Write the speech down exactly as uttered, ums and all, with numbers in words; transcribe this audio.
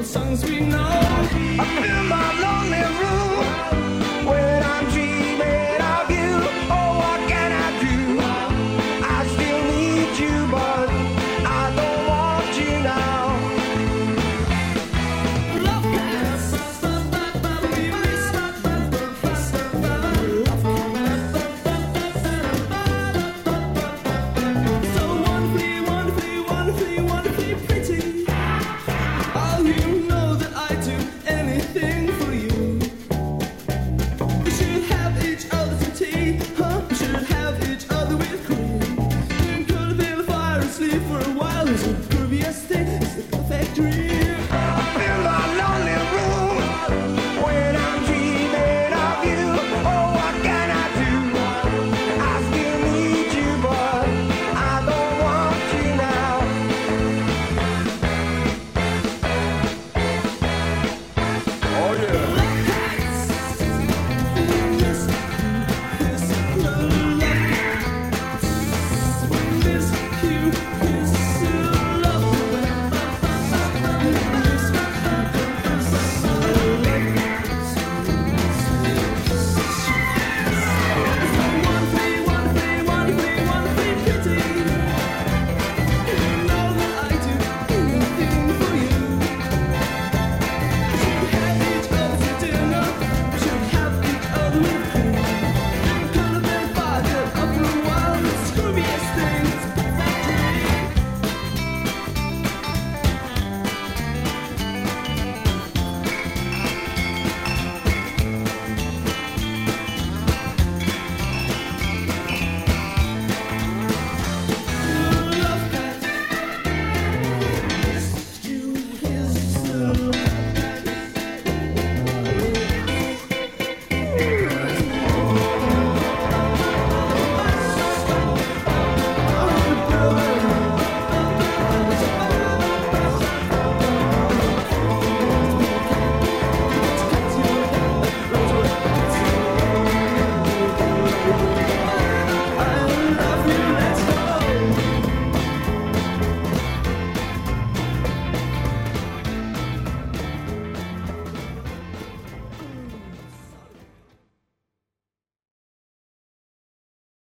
songs we know. I fill my lonely room when I'm dreaming of you. Oh, what can I do? I still need you, but I don't want you now. Love has so wonderfully, wonderfully, wonderfully, wonderfully pretty. Oh, you know that I do anything for you. We should have each other some tea, huh? We should have each other with cream. Then cuddle by the fire and sleep for a while. It's a previous day, it's the perfect dream. I feel my lonely room when I'm dreaming of you. Oh, what can I do? I still need you, but I don't want you now. Oh yeah.